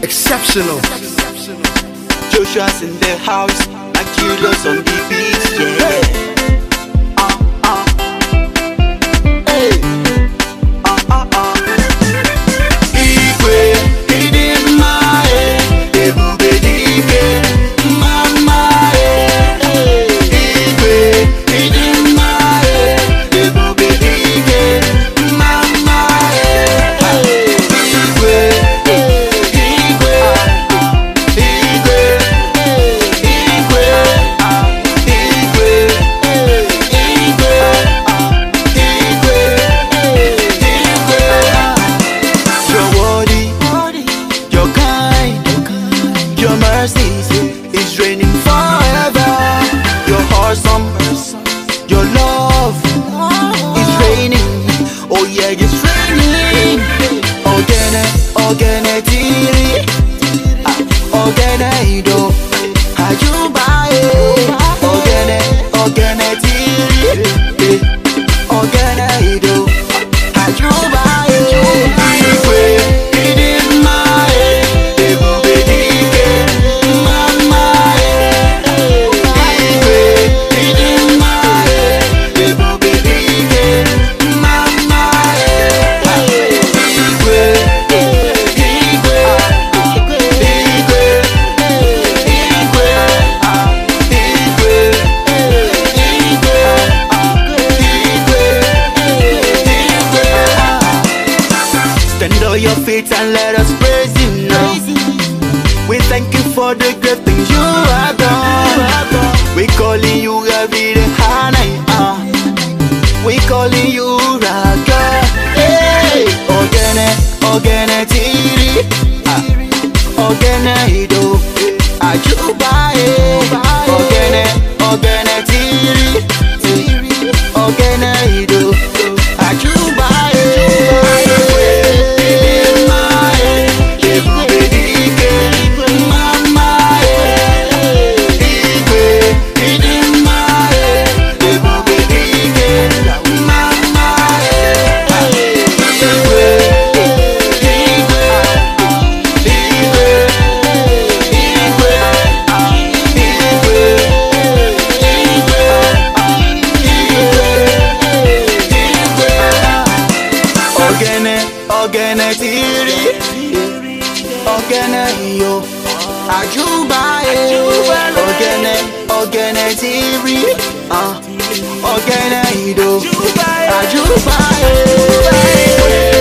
exceptional. Joshua's in the house, like Julius on the beat, yeah. It's raining forever. You're awesome. Your love is raining. Oh yeah, it's raining. Ogene tiri, ogene ido, ajubaye. Ogene tiri, ogene ido, ajubaye. Stand on your feet and let us praise Him now. We thank You for the great things You have done. We calling You every day, Hannah. We calling You Raga. Hey, ogene tiri, ogene ido, ajubaye. Ogene tiri, ogene ido, ajubaye. Ogene tiri, ogene yo, ajubaye. Ogene tiri, ogene ido, ajubaye.